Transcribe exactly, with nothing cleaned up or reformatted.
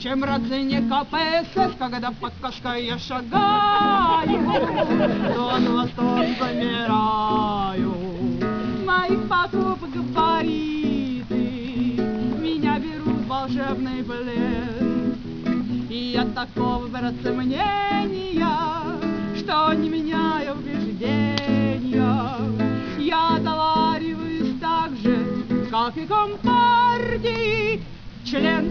чем родственник КПСС, когда по Кавказской я шагаю, то на восток замираю. Моих покупок габариты меня берут в волшебный плен. И я такого, братцы, мнения, что не меняю убеждения. Я договариваюсь так же, как и компартии, член